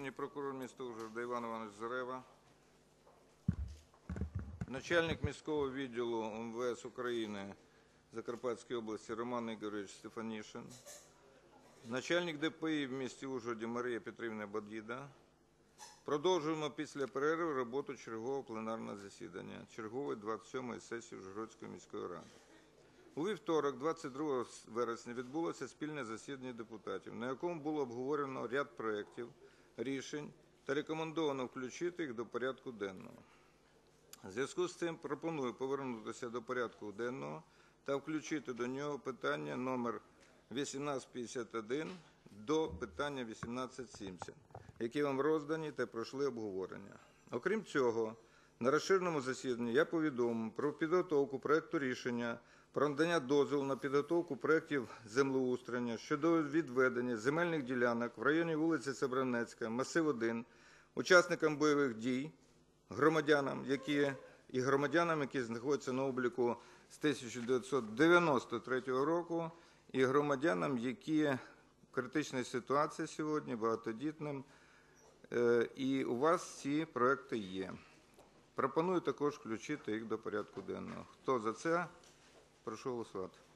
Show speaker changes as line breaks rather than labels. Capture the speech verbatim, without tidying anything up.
Генеральний прокурор міста Ужгорода Іван Іванович Зарева, начальник міського відділу Ем Ве Ес України Закарпатської області Роман Ігорович Стефанішин, начальник Де Пе І в місті Ужгороді Марія Петрівна Бадіда. Продовжуємо після перерви роботу чергового пленарного засідання, чергової двадцять сьомої сесії Ужгородської міської ради. У вівторок, двадцять другого вересня, відбулося спільне засідання депутатів, на якому було обговорено ряд проєктів, рішень та рекомендовано включити їх до порядку денного. У зв'язку з цим пропоную повернутися до порядку денного та включити до нього питання номер вісімнадцять п'ятдесят один до питання вісімнадцять сімдесят, які вам роздані та пройшли обговорення. Окрім цього, на розширеному засіданні я повідомив про підготовку проєкту рішення про надання дозволу на підготовку проєктів землеустрою щодо відведення земельних ділянок в районі вулиці Сєвєродонецька, масив один, учасникам бойових дій, громадянам, які і громадянам, які знаходяться на обліку з тисяча дев'ятсот дев'яносто третього року, і громадянам, які в критичній ситуації сьогодні, багатодітним, і у вас ці проекти є. Пропоную також включити їх до порядку денного. Хто за це? Прошу голосувати.